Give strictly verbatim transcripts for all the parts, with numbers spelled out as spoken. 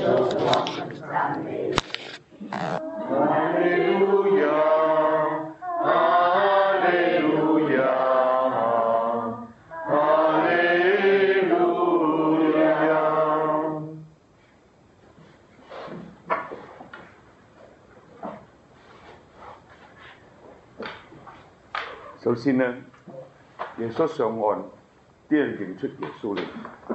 首先呢，耶穌上岸，啲人認出耶穌嚟。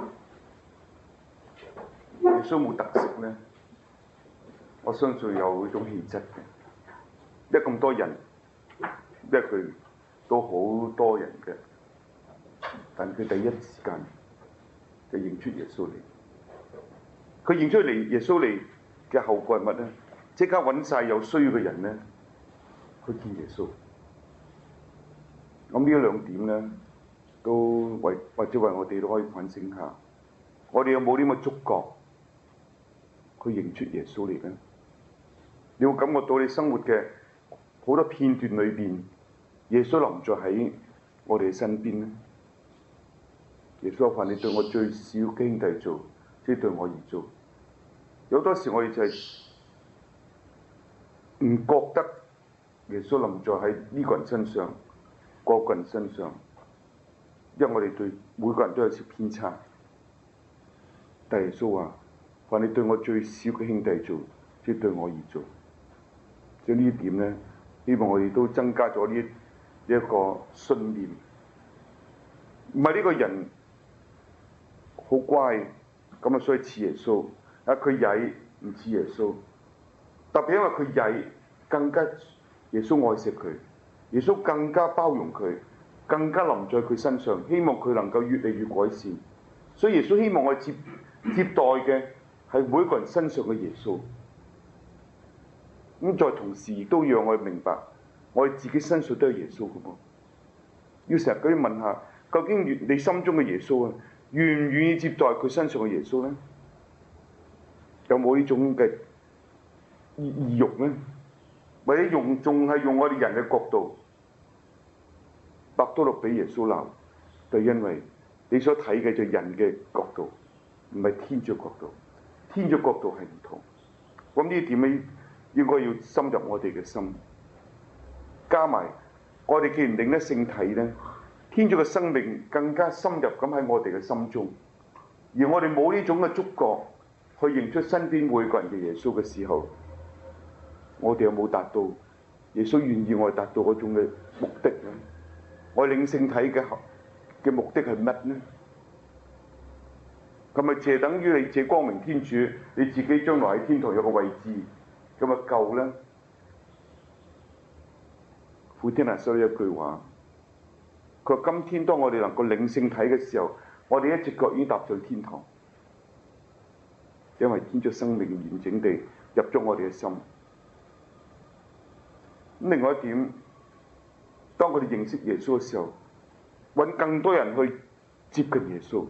耶穌冇特色呢，我相信有嗰種氣質嘅。因為咁多人，因為佢都好多人嘅，但佢第一時間就認出耶穌嚟。佢認出嚟耶穌嚟嘅後果係乜呢？即刻揾晒有需要嘅人呢，去見耶穌。咁呢兩點呢，都為或者為我哋都可以反省下，我哋有冇呢個觸覺去認出耶穌嚟呢？你會感覺到你生活嘅好多片段裏邊，耶穌臨在喺我哋身邊呢？耶穌話：你對我最小嘅兄弟做，即係對我而做。有好多時我哋就係唔覺得耶穌臨在喺呢個人身上。個個人身上，因為我哋對每個人都有少偏差。但耶穌話：凡你對我最小嘅兄弟做，即係對我而做。即係呢一點呢，希望我哋都增加咗呢一個信念。唔係呢個人好乖，咁啊所以似耶穌。啊佢曳唔似耶穌，特別因為佢曳，更加耶穌愛錫佢。耶穌更加包容佢，更加臨在佢身上，希望佢能夠越嚟越改善。所以耶穌希望我接接待嘅係每一個人身上嘅耶穌。咁再同時亦都讓我哋明白，我哋自己身上都有耶穌嘅噃。要成日咁樣問下，究竟你心中嘅耶穌啊，願唔願意接待佢身上嘅耶穌呢？有冇呢種嘅意意欲呢？或者用仲係用我哋人嘅角度？伯多祿俾耶穌鬧，就因為你所睇嘅就係人嘅角度，唔係天主角度。天主角度係唔同。咁呢點咧應該要深入我哋嘅心。加埋我哋既然領得聖體咧，天主嘅生命更加深入咁喺我哋嘅心中。而我哋冇呢種嘅觸覺去認出身邊每個人嘅耶穌嘅時候，我哋有冇達到耶穌願意我哋達到嗰種嘅目的咧？我領聖體嘅嘅目的係乜呢？咁咪借等於你借光明天主，你自己將來喺天堂有個位置，咁咪夠咧？傅天娜說咗一句話，佢話：今天當我哋能夠領聖體嘅時候，我哋一隻腳已經踏上天堂，因為天主生命完整地入咗我哋嘅心。另外一點，當佢哋認識耶穌嘅時候，揾更多人去接近耶穌。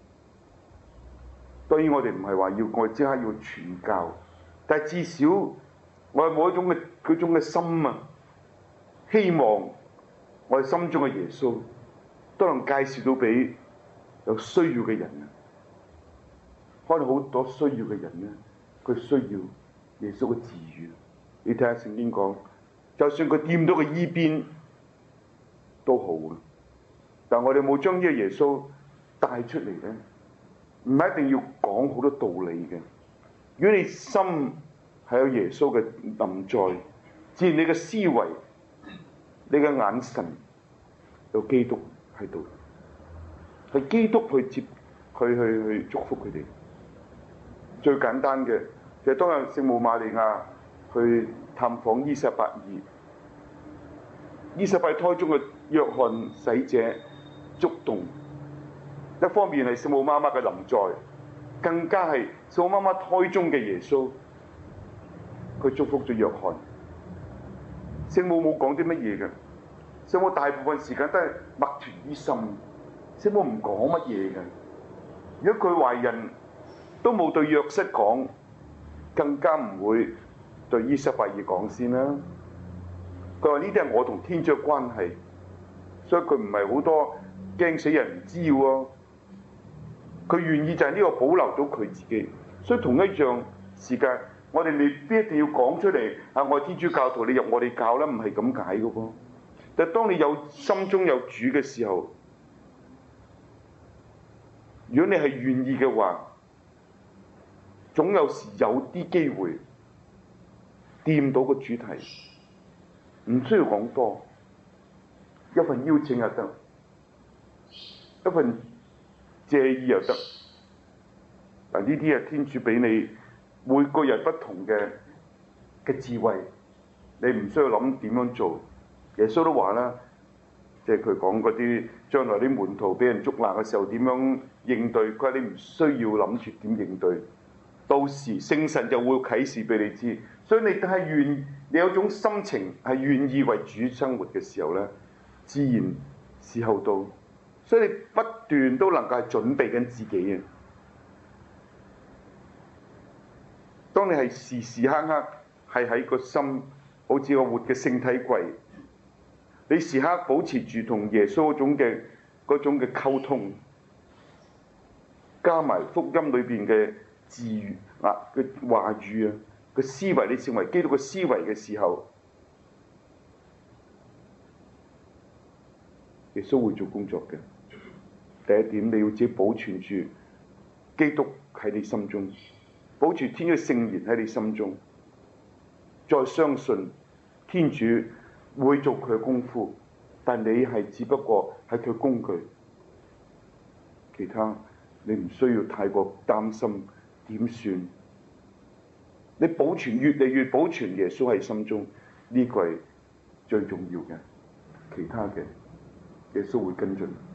當然我哋唔係話要我哋即刻要傳教，但係至少我哋冇一種嘅嗰種嘅心啊，希望我哋心中嘅耶穌都能介紹到俾有需要嘅人啊。可能好多需要嘅人咧，佢需要耶穌嘅治癒。你睇下聖經講，就算佢掂到個衣邊都好啊，但我哋冇將呢個耶穌帶出嚟咧，唔係一定要講好多道理嘅。如果你心係有耶穌嘅臨在，自然你嘅思維、你嘅眼神有基督喺度，係基督去接佢去去祝福佢哋。最簡單嘅就係當日聖母瑪利亞去探訪伊撒伯爾，伊撒伯爾胎中嘅約翰洗者觸動，一方面係聖母媽媽嘅臨在，更加係聖母媽媽胎中嘅耶穌，佢祝福咗約翰。聖母冇講啲乜嘢嘅，聖母大部分時間都係默存於心，聖母唔講乜嘢嘅。如果佢懷孕都冇對約瑟講，更加唔會對伊撒伯爾講先啦。佢話呢啲係我同天主嘅關係，所以佢唔係好多驚死人唔知喎。佢願意就係呢個保留到佢自己， 所以同一樣時間，我哋未必一定要講出嚟啊！我係天主教徒，你入我哋教啦，唔係咁解嘅噃。但係當你有心中有主嘅時候，如果你係願意嘅話，總有時有啲機會掂到個主題，唔需要講多，一份邀請又得，一份謝意又得。嗱，呢啲係天主俾你每個人不同嘅嘅智慧，你唔需要諗點樣做。耶穌都話啦，即係佢講嗰啲將來啲門徒俾人捉拿嘅時候點樣應對，佢話你唔需要諗住點應對，到時聖神就會啟示俾你知。所以你係願，你有種心情係願意為主生活嘅時候咧，自然時候到。所以你不斷都能夠係準備緊自己嘅。當你係時時刻刻係喺個心，好似個活嘅聖體櫃，你時刻保持住同耶穌嗰種嘅嗰種嘅溝通，加埋福音裏邊嘅字啊嘅話語啊嘅思維，你成為基督嘅思維嘅時候，耶穌會做工作嘅。第一點，你要自己保存住基督喺你心中，保持天主聖言喺你心中，再相信天主會做佢嘅功夫，但你係只不過係佢工具，其他你唔需要太過擔心點算。你保存越嚟越保存耶穌喺心中，呢個係最重要嘅，其他嘅耶穌會跟進。